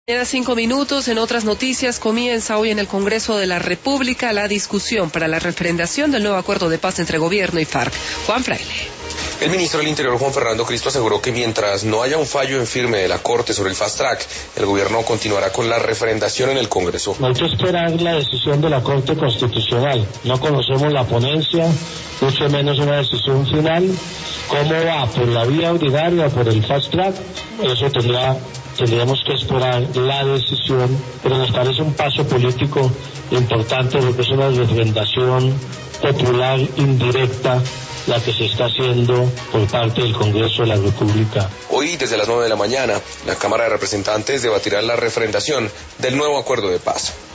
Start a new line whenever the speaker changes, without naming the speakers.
Queda 5 minutos. En otras noticias, comienza hoy en el Congreso de la República la discusión para la refrendación del nuevo acuerdo de paz entre gobierno y FARC. Juan Fraile.
El ministro del Interior, Juan Fernando Cristo, aseguró que mientras no haya un fallo en firme de la Corte sobre el Fast Track, el gobierno continuará con la refrendación en el Congreso.
Hay que esperar la decisión de la Corte Constitucional. No conocemos la ponencia, mucho menos una decisión final. ¿Cómo va? ¿Por la vía ordinaria o por el Fast Track? Eso tendríamos que esperar la decisión, pero nos parece un paso político importante porque es una refrendación popular indirecta la que se está haciendo por parte del Congreso de la República.
Hoy, desde las 9 de la mañana, la Cámara de Representantes debatirá la refrendación del nuevo acuerdo de paz.